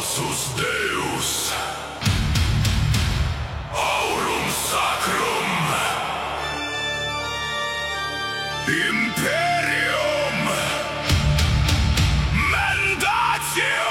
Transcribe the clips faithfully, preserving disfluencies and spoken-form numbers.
falsus Deus, aurum sacrum, imperium mendacium.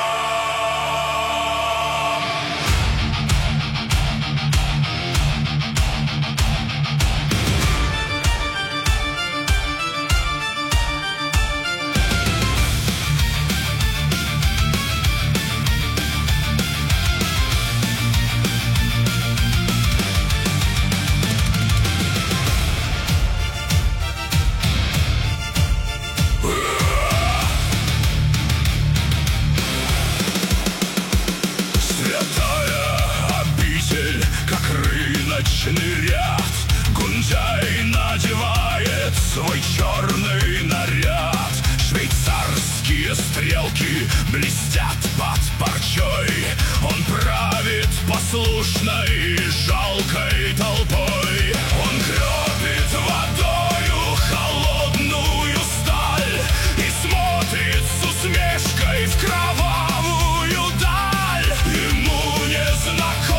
Рыночный ряд, Гунджай надевает свой черный наряд. Швейцарские стрелки блестят под парчой. Он правит послушной жалкой толпой. Он кропит водою холодную сталь и смотрит с усмешкой в кровавую даль. Ему не знаком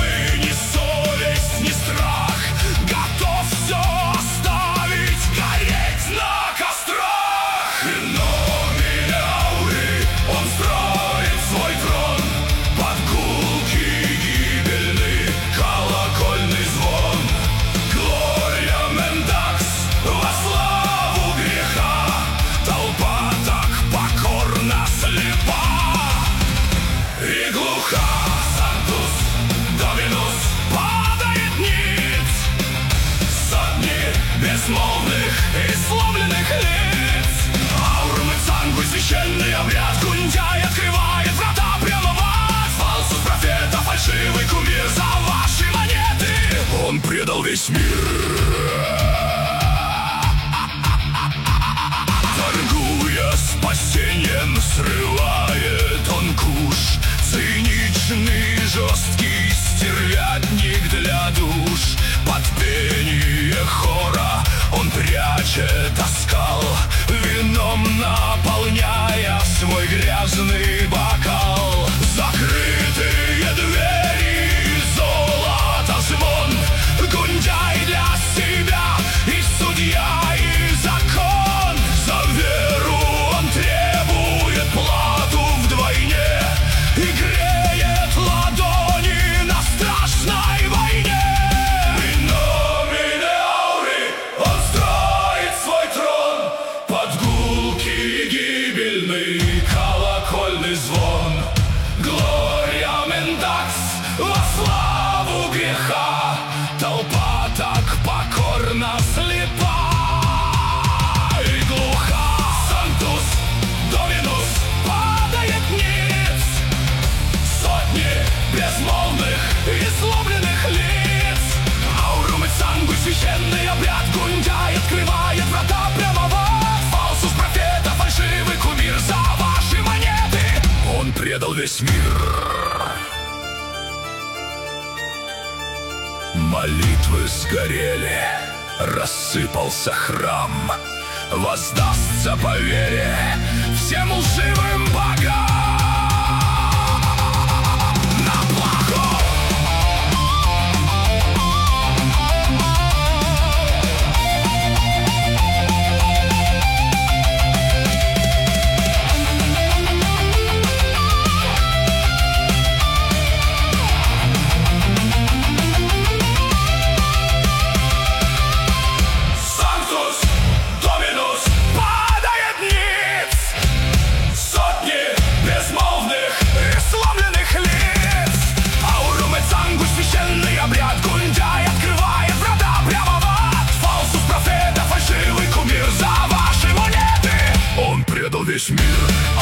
безмолвных и сломленных лиц. Аурум и цангу, священный обряд. Гунджай открывает врата прямо в ад. Фалсус профета, фальшивый кумир за ваши монеты. Он предал весь мир. Торгуя спасением, срывает он куш. Циничный, жесткий стервятник для душ. Под пение хора он прячет оскал, вином наполняя свой грязный бокал. Закрытые двери, золото, звон. Гунджай для себя и судья, и закон. За веру он требует плату вдвойне и греет ладони на страшной войне. Колокольный звон. Глория Мендакс во славу греха. Толпа так покорно слепа и глуха. Сантус Доминус падает ниц. Сотни безмолвных и сломленных лиц. Аурум и цангу, священный обряд. Гунджай открывает врата прямо в ад. Фалсус профета, фальшивый кумир за ваши монеты. Он предал весь мир. Молитвы сгорели, рассыпался храм. Воздастся по вере всем лживым богам. На благо! Весь мир.